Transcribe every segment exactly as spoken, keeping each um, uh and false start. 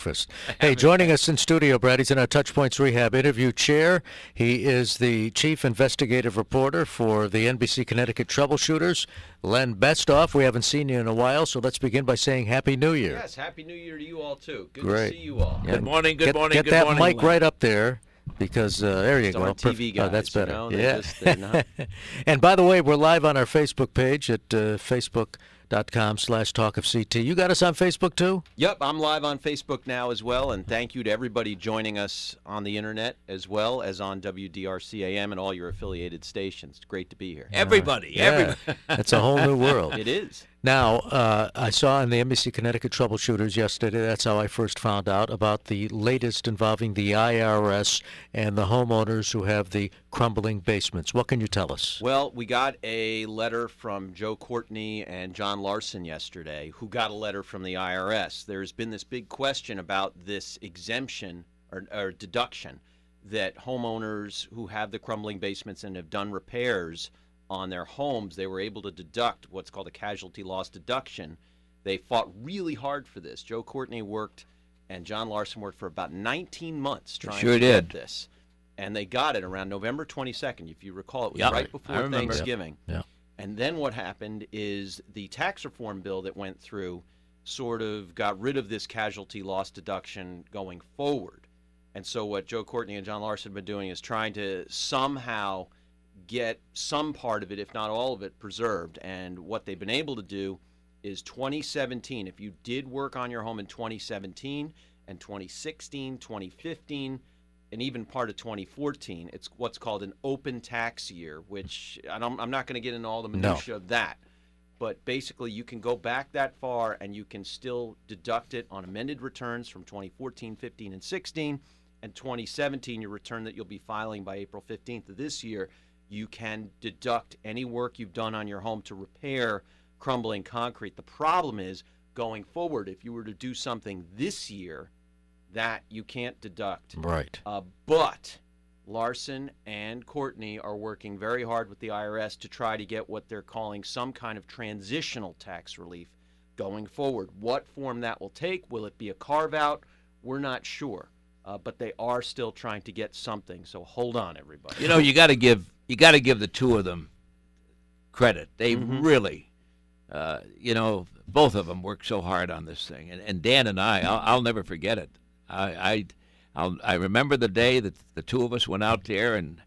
breakfast. Hey, joining us in studio, Brad, he's in our Touchpoints Rehab interview chair. He is the chief investigative reporter for the N B C Connecticut Troubleshooters. Len Bestoff, we haven't seen you in a while, so let's begin by saying Happy New Year. Yes, Happy New Year to you all, too. Good Great. to see you all. Yeah. Good morning, good get, morning, Get good that morning, mic Len. right up there. Because uh, there you It's go. our T V Perf- guys, oh, that's better. You know, they're yeah. just, they're not... And by the way, we're live on our Facebook page at uh, facebook.com slash talk of CT. You got us on Facebook too? Yep, I'm live on Facebook now as well, and thank you to everybody joining us on the internet as well as on W D R C A M and all your affiliated stations. It's great to be here. Everybody, Yeah. everybody. It's a whole new world. It is. Now, uh, I saw in the N B C Connecticut Troubleshooters yesterday, that's how I first found out, about the latest involving the I R S and the homeowners who have the crumbling basements. What can you tell us? Well, we got a letter from Joe Courtney and John Larson yesterday, who got a letter from the I R S. There's been this big question about this exemption or, or deduction that homeowners who have the crumbling basements and have done repairs on their homes, they were able to deduct what's called a casualty loss deduction. They fought really hard for this. Joe Courtney worked and John Larson worked for about nineteen months trying Sure to did. get this. And they got it around November twenty-second. If you recall, it was Yep. right I before remember. Thanksgiving. Yeah. And then what happened is the tax reform bill that went through sort of got rid of this casualty loss deduction going forward. And so what Joe Courtney and John Larson have been doing is trying to somehow get some part of it, if not all of it, preserved. And what they've been able to do is twenty seventeen, if you did work on your home in twenty seventeen and twenty sixteen, twenty fifteen, and even part of twenty fourteen, it's what's called an open tax year, which I don't, I'm not going to get into all the minutia No. of that. But basically, you can go back that far and you can still deduct it on amended returns from twenty fourteen, fifteen, and sixteen. And twenty seventeen, your return that you'll be filing by April fifteenth of this year, you can deduct any work you've done on your home to repair crumbling concrete. The problem is, going forward, if you were to do something this year, that you can't deduct. Right. Uh, but Larson and Courtney are working very hard with the I R S to try to get what they're calling some kind of transitional tax relief going forward. What form that will take, will it be a carve-out? We're not sure. Uh, but they are still trying to get something. So hold on, everybody. You know, you got to give you got to give the two of them credit. They Mhm. really, uh, you know, both of them worked so hard on this thing. And, and Dan and I, I'll, I'll never forget it. I I I'll, I remember the day that the two of us went out there, and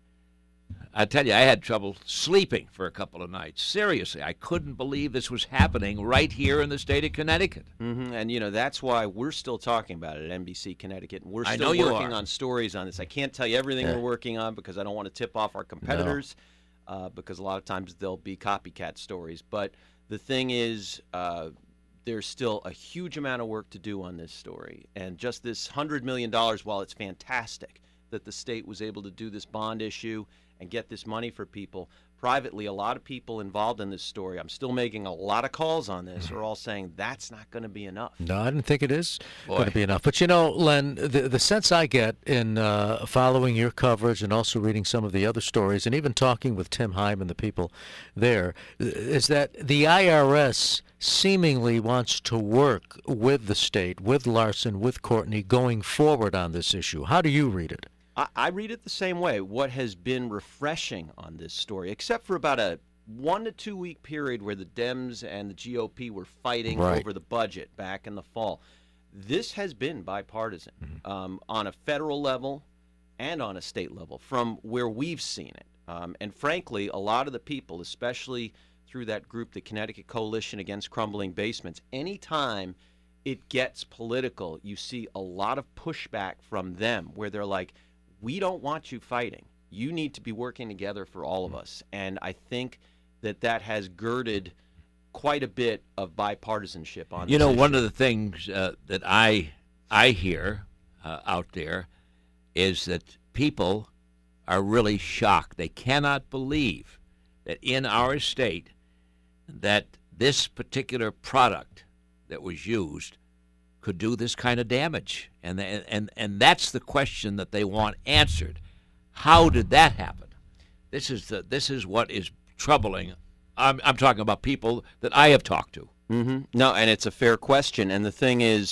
I tell you, I had trouble sleeping for a couple of nights. Seriously, I couldn't believe this was happening right here in the state of Connecticut. Mm-hmm. And, you know, that's why we're still talking about it at N B C Connecticut. And we're I still know you working are. on stories on this. I can't tell you everything Yeah. we're working on because I don't want to tip off our competitors uh, because a lot of times there'll be copycat stories. But the thing is, uh, there's still a huge amount of work to do on this story. And just this one hundred million dollars, while it's fantastic that the state was able to do this bond issue and get this money for people, privately, a lot of people involved in this story, I'm still making a lot of calls on this, are all saying that's not going to be enough. No, I didn't think it is Boy. going to be enough. But, you know, Len, the, the sense I get in uh, following your coverage and also reading some of the other stories and even talking with Tim Heim and the people there is that the I R S seemingly wants to work with the state, with Larson, with Courtney, going forward on this issue. How do you read it? I, I read it the same way. What has been refreshing on this story, except for about a one to two week period where the Dems and the G O P were fighting Right. over the budget back in the fall, this has been bipartisan Mm-hmm. um, on a federal level and on a state level from where we've seen it. Um, and frankly, a lot of the people, especially through that group, the Connecticut Coalition Against Crumbling Basements, anytime it gets political, you see a lot of pushback from them where they're like, we don't want you fighting. You need to be working together for all of us. And I think that that has girded quite a bit of bipartisanship on You this know, issue. one of the things uh, that I I hear uh, out there is that people are really shocked. They cannot believe that in our state that this particular product that was used could do this kind of damage. And and and that's the question that they want answered. How did that happen? This is the this is what is troubling. I'm I'm talking about people that I have talked to. Mm-hmm. No, and it's a fair question. And the thing is,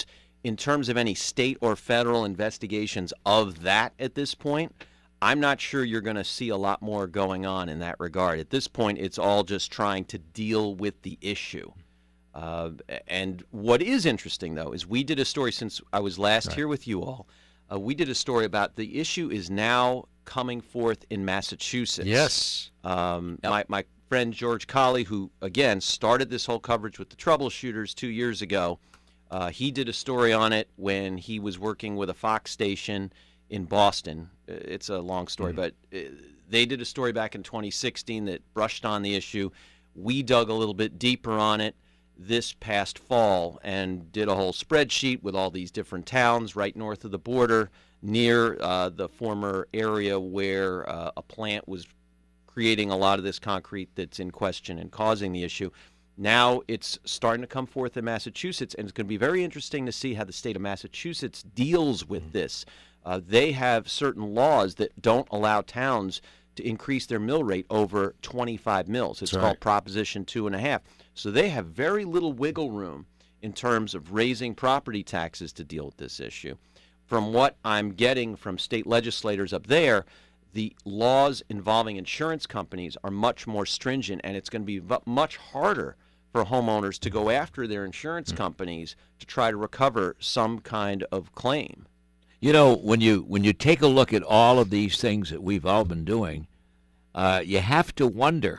in terms of any state or federal investigations of that at this point, I'm not sure you're going to see a lot more going on in that regard. At this point, it's all just trying to deal with the issue. Uh, and what is interesting, though, is we did a story since I was last Right. here with you all. Uh, we did a story about the issue is now coming forth in Massachusetts. Yes. Um, my, my friend George Colley, who, again, started this whole coverage with the troubleshooters two years ago, uh, he did a story on it when he was working with a Fox station in Boston. It's a long story, Mm-hmm. but uh, they did a story back in twenty sixteen that brushed on the issue. We dug a little bit deeper on it this past fall and did a whole spreadsheet with all these different towns right north of the border near uh, the former area where uh, a plant was creating a lot of this concrete that's in question and causing the issue. Now it's starting to come forth in Massachusetts, and it's going to be very interesting to see how the state of Massachusetts deals with this. Uh, they have certain laws that don't allow towns to increase their mill rate over twenty-five mils. It's That's called right. Proposition Two and a Half. So they have very little wiggle room in terms of raising property taxes to deal with this issue. From what I'm getting from state legislators up there, the laws involving insurance companies are much more stringent, and it's going to be v- much harder for homeowners to go after their insurance companies to try to recover some kind of claim. You know, when you when you take a look at all of these things that we've all been doing, uh, you have to wonder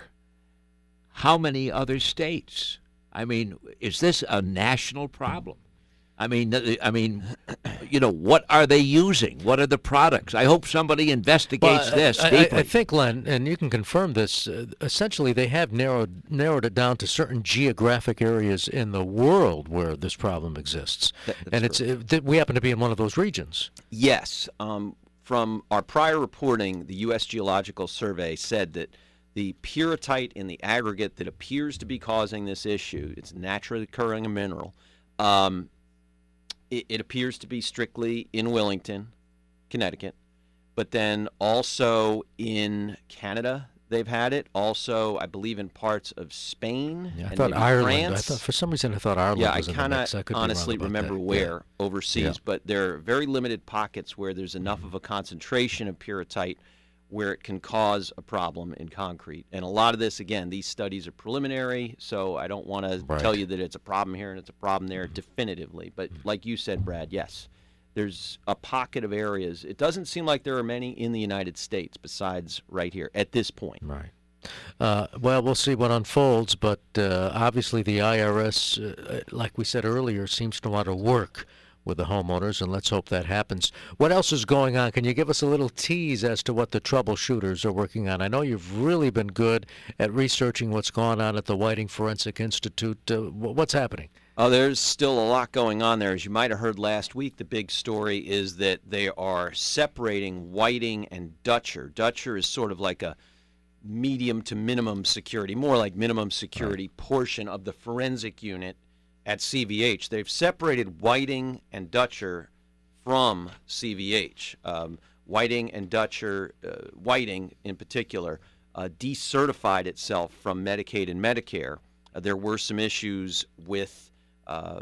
how many other states. I mean, is this a national problem? I mean, th- I mean, you know, what are they using? What are the products? I hope somebody investigates Well, this I, I, deeply. I think, Len, and you can confirm this, uh, essentially they have narrowed narrowed it down to certain geographic areas in the world where this problem exists. That- that's and it's uh, th- we happen to be in one of those regions. Yes. Um, from our prior reporting, the U S Geological Survey said that the pyrrhotite in the aggregate that appears to be causing this issue, it's a naturally occurring mineral, um, it, it appears to be strictly in Wellington, Connecticut, but then also in Canada they've had it. Also, I believe in parts of Spain Yeah, I and thought maybe Ireland. France. I thought for some reason I thought Ireland Yeah, I was in the kind mix. I of could be wrong honestly about remember that. where Yeah. overseas, Yeah. but there are very limited pockets where there's enough of a concentration of pyrrhotite where it can cause a problem in concrete. And a lot of this, again, these studies are preliminary, so I don't want to Right. tell you that it's a problem here and it's a problem there definitively. But like you said, Brad, yes, there's a pocket of areas. It doesn't seem like there are many in the United States besides right here at this point. Right. Uh, well, we'll see what unfolds, but uh, obviously the I R S, uh, like we said earlier, seems to want to work with the homeowners, and let's hope that happens. What else is going on? Can you give us a little tease as to what the troubleshooters are working on? I know you've really been good at researching what's going on at the Whiting Forensic Institute. Uh, wh- what's happening? Oh, there's still a lot going on there. As you might have heard last week, the big story is that they are separating Whiting and Dutcher. Dutcher is sort of like a medium to minimum security, more like minimum security portion of the forensic unit at C V H. They've separated Whiting and Dutcher from C V H. Um, Whiting and Dutcher, uh, Whiting in particular, uh, decertified itself from Medicaid and Medicare. Uh, there were some issues with uh,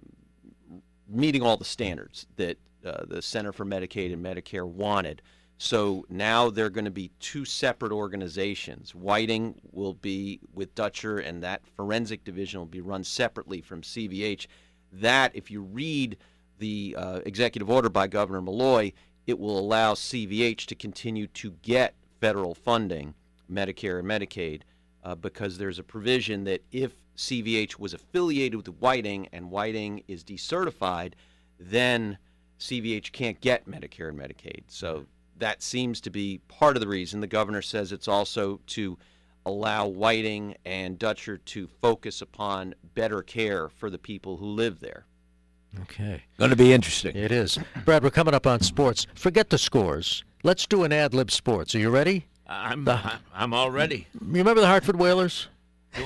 meeting all the standards that uh, the Center for Medicaid and Medicare wanted. So now they're going to be two separate organizations. Whiting will be with Dutcher, and that forensic division will be run separately from C V H. That, if you read the uh, executive order by Governor Malloy, it will allow C V H to continue to get federal funding, Medicare and Medicaid, uh, because there's a provision that if C V H was affiliated with Whiting and Whiting is decertified, then C V H can't get Medicare and Medicaid. So that seems to be part of the reason. The governor says it's also to allow Whiting and Dutcher to focus upon better care for the people who live there. Okay. Going to be interesting. It is. Brad, we're coming up on sports. Forget the scores. Let's do an ad lib sports. Are you ready? I'm I'm- I'm all ready. You remember the Hartford Whalers? Do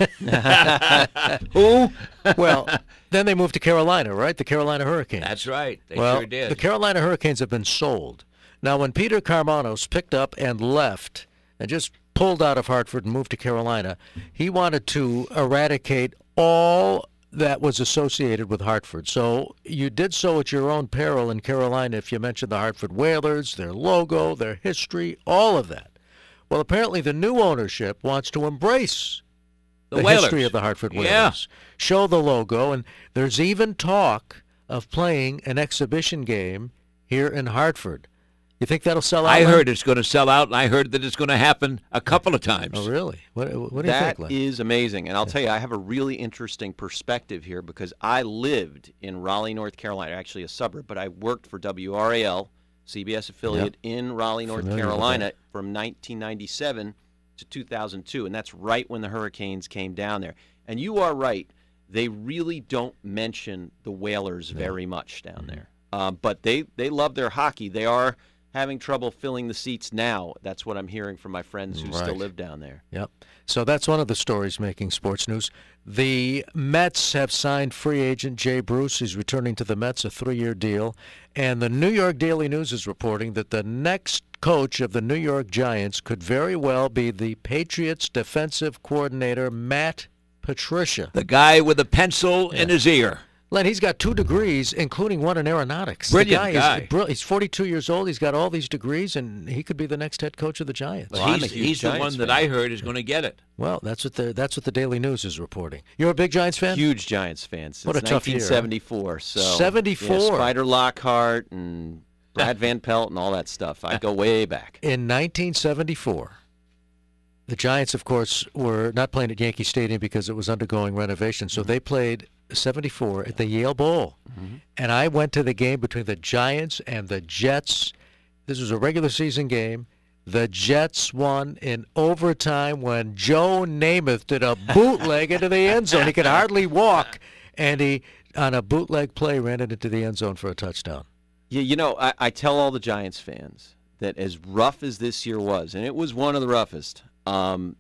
I? Re- Who? Well, then they moved to Carolina, right? The Carolina Hurricanes. That's right. They well, sure did. the Carolina Hurricanes have been sold. Now, when Peter Carmanos picked up and left and just pulled out of Hartford and moved to Carolina, he wanted to eradicate all that was associated with Hartford. So you did so at your own peril in Carolina if you mentioned the Hartford Whalers, their logo, their history, all of that. Well, apparently the new ownership wants to embrace The the, Whalers. history of the Hartford Whalers. Yeah. Show the logo, and there's even talk of playing an exhibition game here in Hartford. You think that'll sell out? I Len? heard it's going to sell out, and I heard that it's going to happen a couple of times. Oh, really? What, what do you That think, Len? is amazing. And I'll tell you, I have a really interesting perspective here because I lived in Raleigh, North Carolina, actually a suburb, but I worked for W R A L, C B S affiliate in Raleigh, North Familiar with Carolina that. from nineteen ninety-seven to two thousand two. And that's right when the Hurricanes came down there. And you are right. They really don't mention the Whalers very much down there. Uh, but they, they love their hockey. They are having trouble filling the seats now. That's what I'm hearing from my friends who still Right. live down there. Yep. So that's one of the stories making sports news. The Mets have signed free agent Jay Bruce. He's returning to the Mets, a three-year deal. And the New York Daily News is reporting that the next coach of the New York Giants could very well be the Patriots defensive coordinator, Matt Patricia. The guy with a pencil in his ear. Len, he's got two degrees, including one in aeronautics. Brilliant the guy. guy. Is, brill- he's forty-two years old. He's got all these degrees, and he could be the next head coach of the Giants. Well, I'm he's a huge he's the Giants one that fan. I heard is going to get it. Well, that's what the that's what the Daily News is reporting. You're a big Giants fan? Huge Giants fan since What a tough year, huh? nineteen seventy-four. So seventy-four. yeah, Spider Lockhart and Brad Van Pelt and all that stuff. I go way back. In nineteen seventy-four, the Giants, of course, were not playing at Yankee Stadium because it was undergoing renovation. So they played seventy-four at the Yale Bowl. And I went to the game between the Giants and the Jets. This was a regular season game. The Jets won in overtime when Joe Namath did a bootleg into the end zone. He could hardly walk, and he, on a bootleg play, ran it into the end zone for a touchdown. Yeah, you know, I, I tell all the Giants fans that as rough as this year was, and it was one of the roughest, um,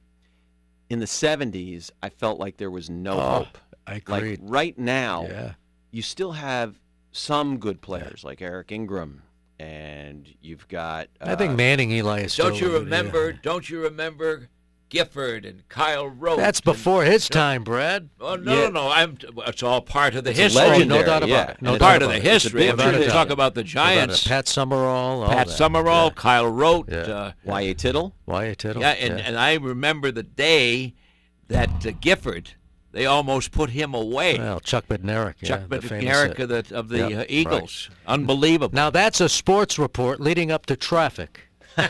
in the seventies, I felt like there was no Oh, hope. I Like agreed. right now, Yeah. you still have some good players like Eric Ingram, and you've got. Uh, I think Manning Eli is still. Don't you yeah. remember? Don't you remember Gifford and Kyle Rote? That's and- before his time, Brad. Oh no, Yeah. no, no! I'm. It's all part of the It's a history. legendary, no doubt about yeah. it. No And doubt part of about the it. It's a history. big I'm trying to advantage. talk about the About Giants. it. Pat Summerall. all Pat that. Summerall, Yeah. Kyle Rote. Yeah. Uh, Y A Tittle. Wyatt Tittle. yeah, and, and I remember the day that uh, Gifford, they almost put him away. Well, Chuck Bednarik. Yeah, Chuck the famous Bednarik hit. of the, of the Yep, uh, right. Eagles. Unbelievable. Now that's a sports report leading up to traffic.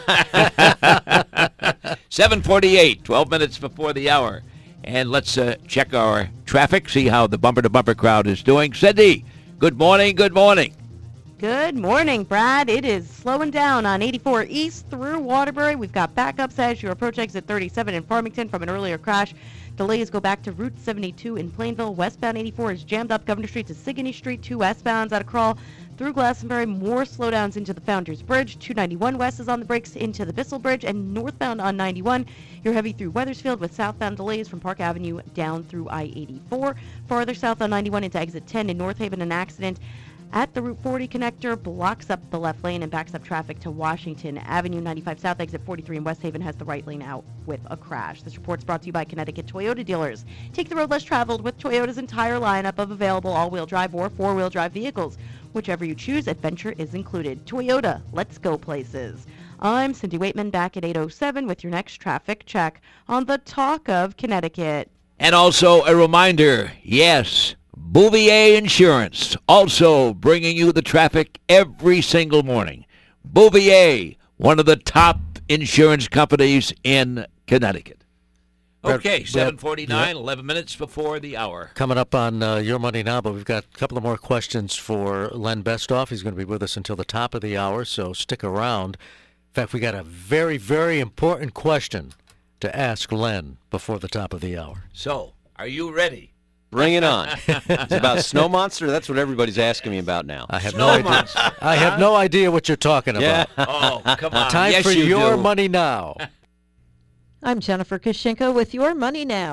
seven forty-eight, twelve minutes before the hour. And let's uh, check our traffic, see how the bumper-to-bumper crowd is doing. Cindy, good morning, good morning. Good morning, Brad. It is slowing down on eighty-four East through Waterbury. We've got backups as you approach exit thirty-seven in Farmington from an earlier crash. Delays go back to Route seventy-two in Plainville. Westbound eighty-four is jammed up Governor Street to Sigourney Street. Two westbounds out of Crawl through Glastonbury. More slowdowns into the Founders Bridge. two ninety-one West is on the brakes into the Bissell Bridge. And northbound on ninety-one, you're heavy through Weathersfield with southbound delays from Park Avenue down through I eighty-four. Farther south on ninety-one into exit ten in North Haven, an accident at the Route forty connector blocks up the left lane and backs up traffic to Washington Avenue. ninety-five South, exit forty-three in West Haven has the right lane out with a crash. This report's brought to you by Connecticut Toyota dealers. Take the road less traveled with Toyota's entire lineup of available all-wheel drive or four-wheel drive vehicles. Whichever you choose, adventure is included. Toyota, let's go places. I'm Cindy Waitman, back at eight oh seven with your next traffic check on the Talk of Connecticut. And also a reminder, yes, Bouvier Insurance, also bringing you the traffic every single morning. Bouvier, one of the top insurance companies in Connecticut. Brad- Okay, Brad- seven forty-nine, yeah. eleven minutes before the hour. Coming up on uh, Your Money Now, but we've got a couple of more questions for Len Bestoff. He's going to be with us until the top of the hour, so stick around. In fact, we got a very, very important question to ask Len before the top of the hour. So, are you ready? Bring it on. It's about Snow Monster. That's what everybody's asking me about now. I have Snow no idea. Monster, I have no idea what you're talking Yeah. about. Oh, come on. Time yes, for you Your do. Money Now. I'm Jennifer Kashinka with Your Money Now.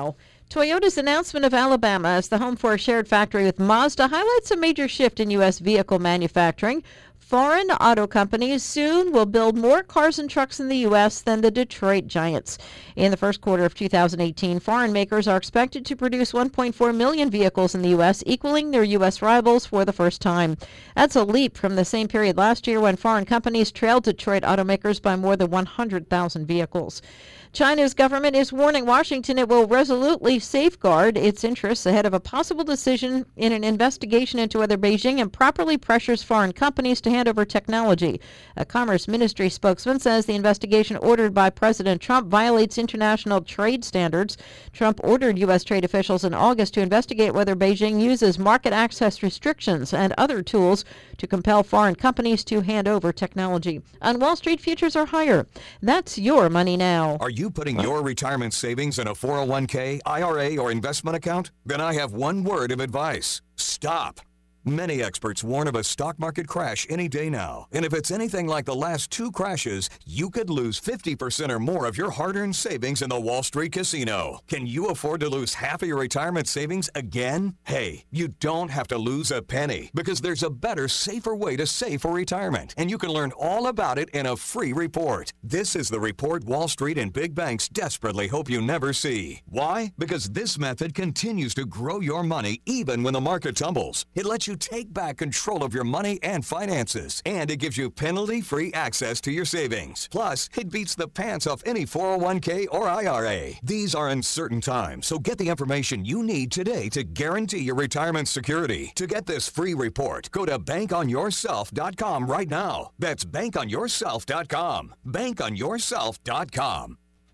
Toyota's announcement of Alabama as the home for a shared factory with Mazda highlights a major shift in U S vehicle manufacturing. Foreign auto companies soon will build more cars and trucks in the U S than the Detroit Giants. In the first quarter of two thousand eighteen, foreign makers are expected to produce one point four million vehicles in the U S, equaling their U S rivals for the first time. That's a leap from the same period last year when foreign companies trailed Detroit automakers by more than one hundred thousand vehicles. China's government is warning Washington it will resolutely safeguard its interests ahead of a possible decision in an investigation into whether Beijing improperly pressures foreign companies to hand over technology. A Commerce Ministry spokesman says the investigation ordered by President Trump violates international trade standards. Trump ordered U S trade officials in August to investigate whether Beijing uses market access restrictions and other tools to compel foreign companies to hand over technology. On Wall Street, futures are higher. That's your money now. Are you putting your retirement savings in a four oh one k, I R A, or investment account? Then I have one word of advice. Stop. Many experts warn of a stock market crash any day now. And if it's anything like the last two crashes, you could lose fifty percent or more of your hard-earned savings in the Wall Street casino. Can you afford to lose half of your retirement savings again? Hey, you don't have to lose a penny because there's a better, safer way to save for retirement. And you can learn all about it in a free report. This is the report Wall Street and big banks desperately hope you never see. Why? Because this method continues to grow your money even when the market tumbles. It lets you take back control of your money and finances, and it gives you penalty-free access to your savings. Plus, it beats the pants off any four oh one k or I R A. These are uncertain times, so get the information you need today to guarantee your retirement security. To get this free report, go to bank on yourself dot com right now. That's bank on yourself dot com. bank on yourself dot com.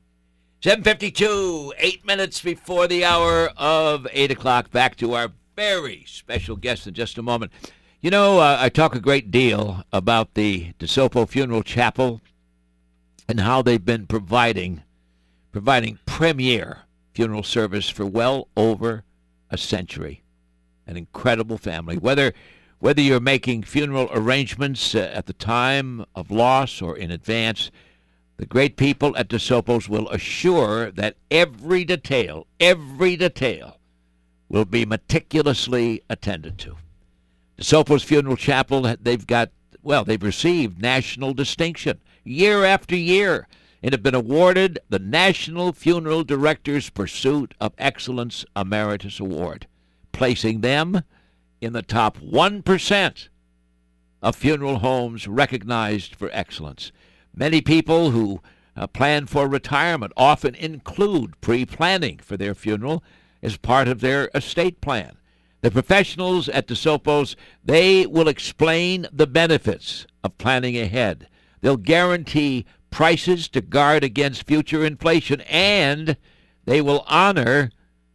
seven fifty-two, eight minutes before the hour of eight o'clock. Back to our very special guest in just a moment. You know, uh, I talk a great deal about the DeSopo Funeral Chapel and how they've been providing providing premier funeral service for well over a century. An incredible family. Whether whether you're making funeral arrangements uh, at the time of loss or in advance, the great people at DeSopo's will assure that every detail, every detail will be meticulously attended to. DeSopo's Funeral Chapel, they've got, well, they've received national distinction year after year and have been awarded the National Funeral Directors Pursuit of Excellence Emeritus Award, placing them in the top one percent of funeral homes recognized for excellence. Many people who uh, plan for retirement often include pre-planning for their funeral as part of their estate plan. The professionals at DeSopo's, they will explain the benefits of planning ahead. They'll guarantee prices to guard against future inflation, and they will honor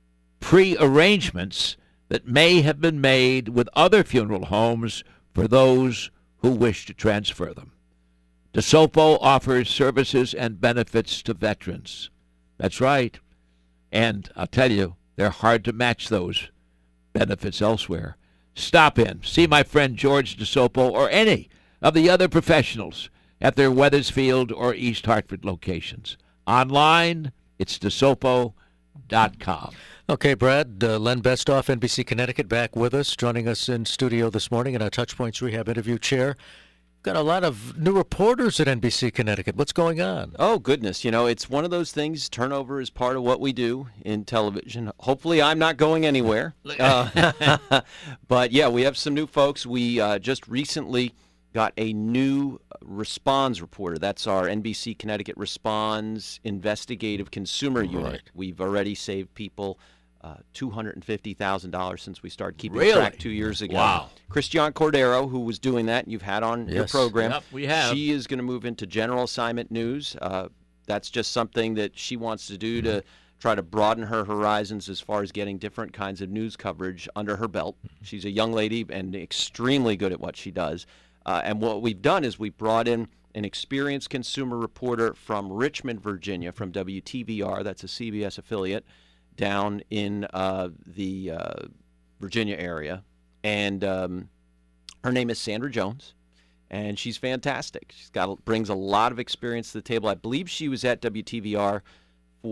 pre-arrangements that may have been made with other funeral homes for those who wish to transfer them. DeSopo offers services and benefits to veterans. That's right. And I'll tell you, they're hard to match those benefits elsewhere. Stop in, see my friend George DeSopo or any of the other professionals at their Wethersfield or East Hartford locations. Online, it's desopo dot com. Okay, Brad, uh, Len Bestoff, N B C Connecticut, back with us, joining us in studio this morning in our Touchpoints Rehab interview chair. Got a lot of new reporters at N B C Connecticut. What's going on? Oh, goodness. You know, it's one of those things. Turnover is part of what we do in television. Hopefully, I'm not going anywhere. Uh, but, yeah, we have some new folks. We uh, just recently got a new Responds reporter. That's our N B C Connecticut Responds Investigative Consumer Unit. Right. We've already saved people Uh, two hundred fifty thousand dollars since we started keeping Really? track two years ago. Wow. Christian Cordero, who was doing that, you've had on your Yes. program. Yep, we have. She is going to move into general assignment news. Uh, that's just something that she wants to do to try to broaden her horizons as far as getting different kinds of news coverage under her belt. She's a young lady and extremely good at what she does. Uh, and what we've done is we brought in an experienced consumer reporter from Richmond, Virginia, from W T V R, that's a C B S affiliate, down in uh, the uh, Virginia area. And um, her name is Sandra Jones, and she's fantastic. She's got brings a lot of experience to the table. I believe she was at W T V R for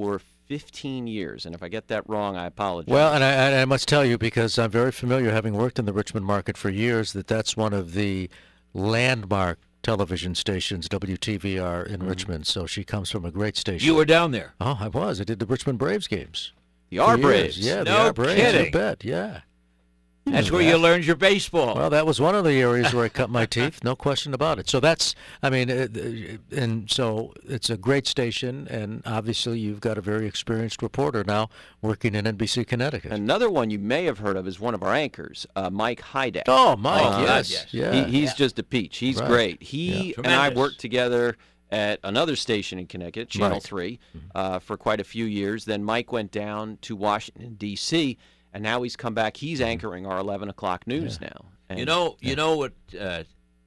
fifteen years. And if I get that wrong, I apologize. Well, and I, and I must tell you, because I'm very familiar, having worked in the Richmond market for years, that that's one of the landmark television stations, W T V R, in mm-hmm. Richmond. So she comes from a great station. You were down there. Oh, I was. I did the Richmond Braves games. The R Braves? Yeah, the no R Braves. kidding. You bet, yeah. That's where you learned your baseball. Well, that was one of the areas where I cut my teeth, no question about it. So that's, I mean, uh, and so it's a great station, and obviously you've got a very experienced reporter now working in N B C Connecticut. Another one you may have heard of is one of our anchors, uh, Mike Hydak. Oh, Mike, Oh, yes. yes. Yeah. He, he's Yeah. just a peach. He's Right. great. He Yeah. and I Tremendous. worked together at another station in Connecticut, Channel Right. three, uh, for quite a few years. Then Mike went down to Washington, D C, and now he's come back. He's anchoring our eleven o'clock news now. And You know, you know what uh,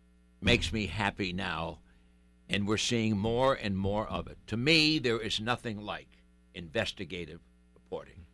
makes me happy now, and we're seeing more and more of it. To me, there is nothing like investigative reporting.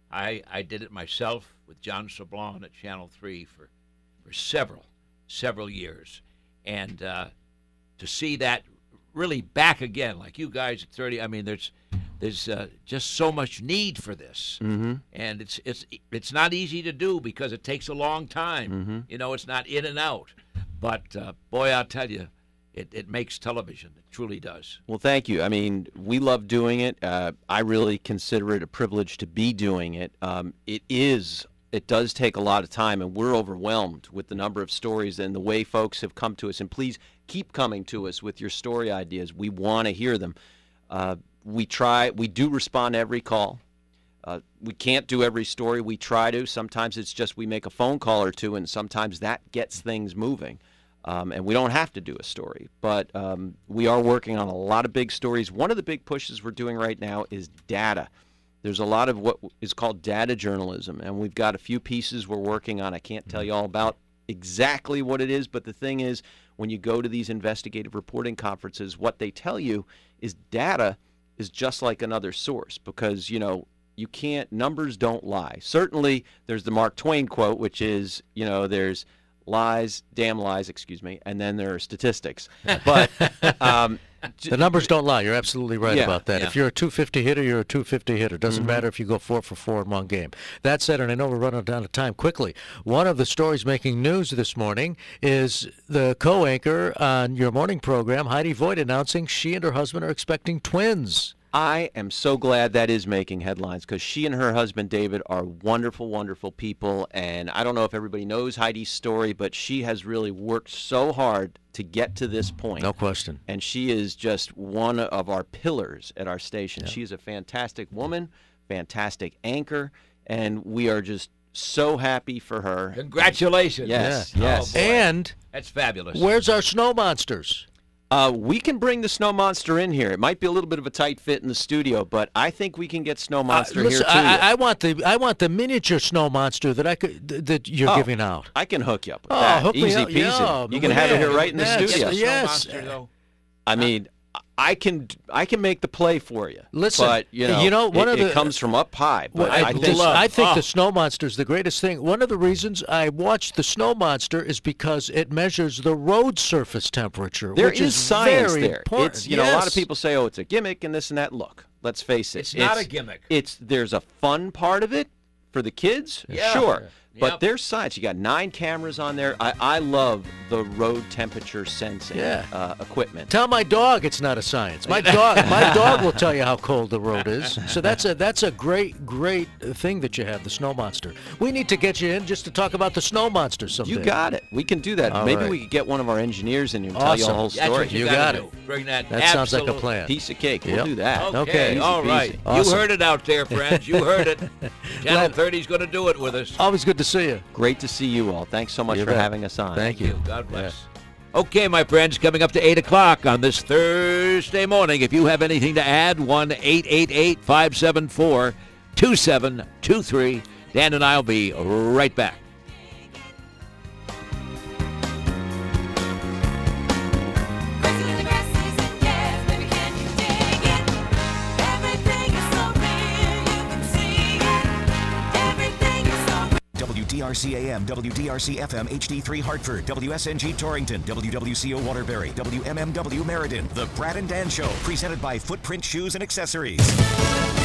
I I did it myself with John Sablon at Channel three for for several several years, and uh, to see that really back again, like you guys at thirty. I mean, there's there's uh, just so much need for this, mm-hmm. and it's it's it's not easy to do because it takes a long time. Mm-hmm. You know, it's not in and out. But uh, boy, I'll tell you, it, it makes television. It truly does. Well, thank you. I mean, we love doing it. Uh, I really consider it a privilege to be doing it. Um, it is. It does take a lot of time, and we're overwhelmed with the number of stories and the way folks have come to us. And please keep coming to us with your story ideas. We want to hear them. Uh, we try. We do respond to every call. Uh, we can't do every story. We try to. Sometimes it's just we make a phone call or two, and sometimes that gets things moving. Um, and we don't have to do a story. But um, we are working on a lot of big stories. One of the big pushes we're doing right now is data. There's a lot of what is called data journalism, and we've got a few pieces we're working on. I can't tell you all about exactly what it is, but the thing is, when you go to these investigative reporting conferences, what they tell you is data is just like another source because, you know, you can't, numbers don't lie. Certainly, there's the Mark Twain quote, which is, you know, there's lies, damn lies, excuse me, and then there are statistics. But um, the numbers don't lie. You're absolutely right Yeah, about that. yeah. If you're a two fifty hitter, you're a two fifty hitter. Doesn't Mm-hmm. matter if you go four for four in one game. That said, and I know we're running down to time quickly, one of the stories making news this morning is the co-anchor on your morning program, Heidi Voigt, announcing she and her husband are expecting twins. I am so glad that is making headlines because she and her husband David are wonderful, wonderful people. And I don't know if everybody knows Heidi's story, but she has really worked so hard to get to this point. No question. And she is just one of our pillars at our station. She is a fantastic woman, fantastic anchor, and we are just so happy for her. Congratulations. Yes, Oh, yes. boy. And That's fabulous. where's our snow monsters? Uh, we can bring the Snow Monster in here. It might be a little bit of a tight fit in the studio, but I think we can get Snow Monster Uh, listen, here too. I, I want the I want the miniature snow monster that I could th- that you're Oh, giving out. I can hook you up with Oh, that. hook me Easy up. peasy. Yeah, you can yeah, have it here right in the yes, studio. Snow yes. Monster, though. I mean, I can I can make the play for you. Listen, but you know, you know, one it, of it the- comes from up high. But Well, I, I, think this- I think Oh. the snow monster is the greatest thing. One of the reasons I watched the snow monster is because it measures the road surface temperature, there which is is science very there. important. It's you know a lot of Yes. people say, oh, it's a gimmick and this and that. Look, let's face it, It's not a gimmick. It's there's a fun part of it for the kids, Yeah. sure. But Yep. there's science. You got nine cameras on there. I, I love the road temperature sensing Yeah. uh, equipment. Tell my dog it's not a science. My dog, my dog will tell you how cold the road is. So that's a that's a great great thing that you have, the snow monster. We need to get you in just to talk about the snow monster someday. You got it. We can do that. All Maybe right. we could get one of our engineers in here and tell you a Awesome. whole That's story. what you, You gotta got do. Bring that. That sounds like a absolute- plan. Piece of cake. Yep. We'll do that. Okay, Okay. Easy all peasy. right. Awesome. You heard it out there, friends. You heard it. Channel Glad- thirty's going to do it with us. Always good to see you. Great to see you all. Thanks so much You for bet. having us on. Thank you. God bless. Okay, my friends, coming up to eight o'clock on this Thursday morning. If you have anything to add, one eight eight eight, five seven four, two seven two three. Dan and I will be right back. W D R C A M, W D R C F M, H D three Hartford, W S N G Torrington, W W C O Waterbury, W M M W Meriden. The Brad and Dan Show, presented by Footprint Shoes and Accessories.